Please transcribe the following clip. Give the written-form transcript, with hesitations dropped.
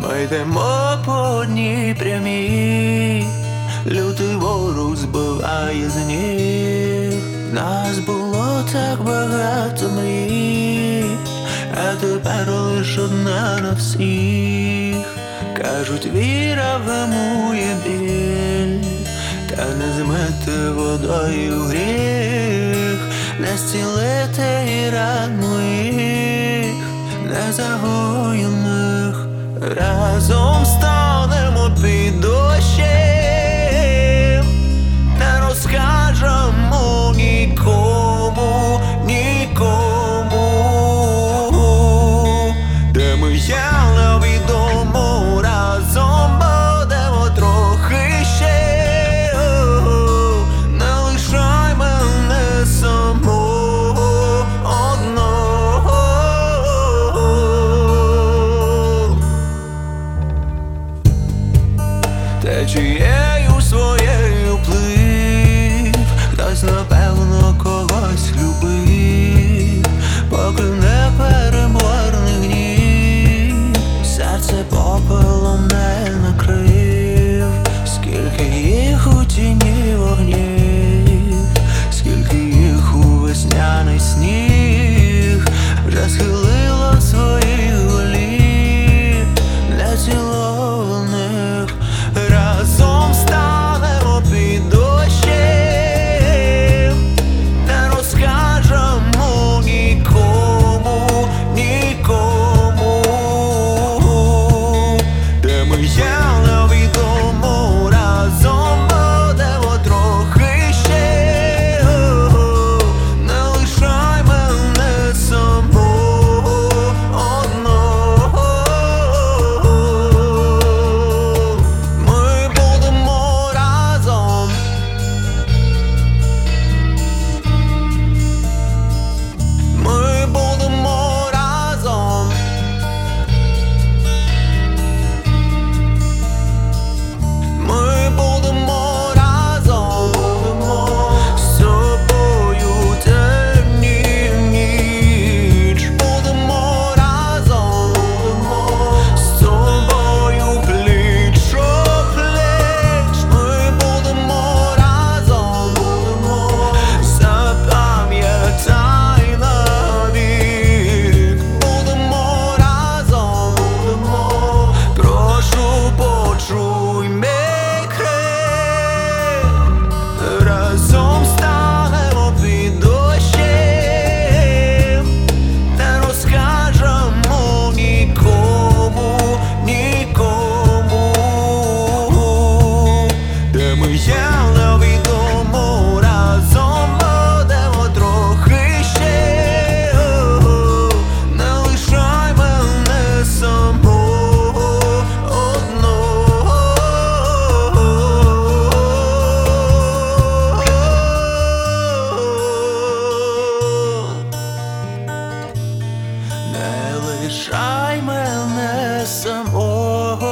Ми йдемо по одній прямій, лютий ворог збиває з ніг. Нас було так багато мрій, а тепер лиш одна на всіх. Кажуть, віра вгамує біль, та не змити водою гріх, не зцілити і ран моїх незагоєних. Разом станемо під дощем, не розкажемо нікому, нікому, де ми є невідомо. Разом будемо трохи ще, не лишай мене самого одного. Течією своєю плив, хтось напевно когось любив, поки не переборний гнів, серце попелом не накрив. Скільки їх у тіні вогнів, скільки їх у весняний сніг, вже схилило своїх голів нецілованих. Разом станемо під дощем, не розкажемо нікому, нікому, де ми є невідомо. Разом будемо трохи ще, не лишай мене самого одного. Ми будемо разом, ми будемо разом, ми будемо разом, з собою темні ніч. Будемо разом, з тобою пліч-о-пліч. Ми будемо разом, запам'ятай навік. Будемо разом, прошу, почуй мій крик. Разом станемо під дощем, не розкажемо нікому, нікому, де ми є невідомо. Разом будемо трохи ще, не лишай мене самого одного. Не лишай мене самого